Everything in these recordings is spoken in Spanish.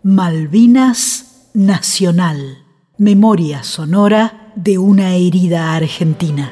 Malvinas Nacional. Memoria sonora de una herida argentina.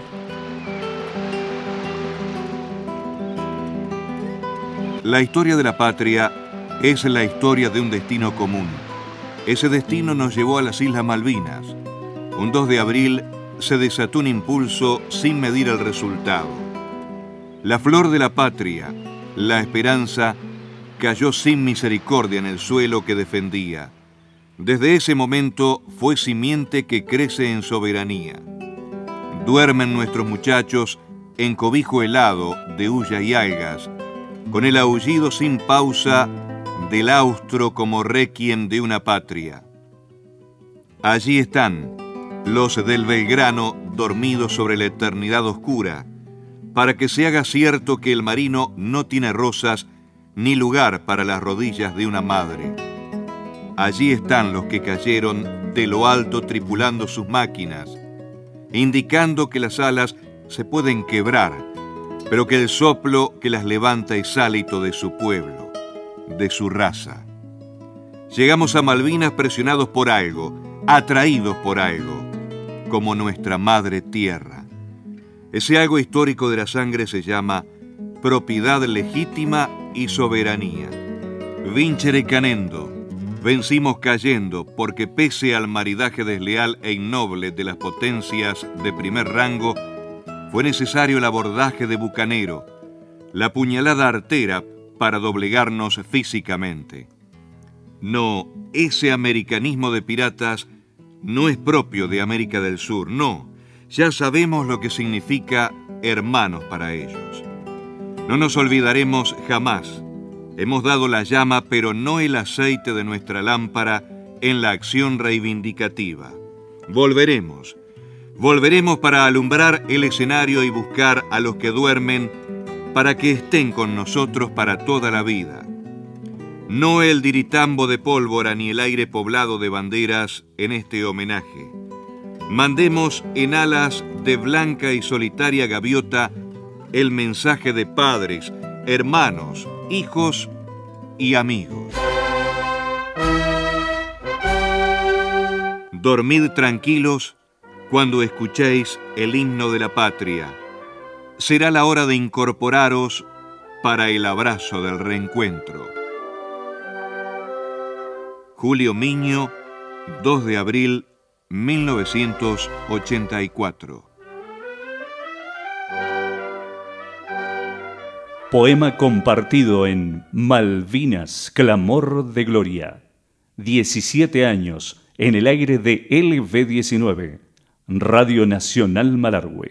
La historia de la patria es la historia de un destino común. Ese destino nos llevó a las Islas Malvinas. Un 2 de abril se desató un impulso sin medir el resultado. La flor de la patria, la esperanza, cayó sin misericordia en el suelo que defendía. Desde ese momento fue simiente que crece en soberanía. Duermen nuestros muchachos en cobijo helado de hulla y algas, con el aullido sin pausa del austro como requiem de una patria. Allí están los del Belgrano dormidos sobre la eternidad oscura, para que se haga cierto que el marino no tiene rosas ni lugar para las rodillas de una madre. Allí están los que cayeron de lo alto tripulando sus máquinas, indicando que las alas se pueden quebrar, pero que el soplo que las levanta es hálito de su pueblo, de su raza. Llegamos a Malvinas presionados por algo, atraídos por algo, como nuestra madre tierra. Ese algo histórico de la sangre se llama propiedad legítima y soberanía. Vincere canendo, vencimos cayendo, porque pese al maridaje desleal e innoble de las potencias de primer rango, fue necesario el abordaje de bucanero, la puñalada artera para doblegarnos físicamente. No, ese americanismo de piratas no es propio de América del Sur, no. Ya sabemos lo que significa hermanos para ellos. No nos olvidaremos jamás. Hemos dado la llama, pero no el aceite de nuestra lámpara en la acción reivindicativa. Volveremos para alumbrar el escenario y buscar a los que duermen para que estén con nosotros para toda la vida. No el diritambo de pólvora ni el aire poblado de banderas en este homenaje. Mandemos en alas de blanca y solitaria gaviota el mensaje de padres, hermanos, hijos y amigos. Dormid tranquilos cuando escuchéis el himno de la patria. Será la hora de incorporaros para el abrazo del reencuentro. Julio Miño, 2 de abril 1984. Poema compartido en Malvinas, Clamor de Gloria. 17 años en el aire de LV19, Radio Nacional Malargüe.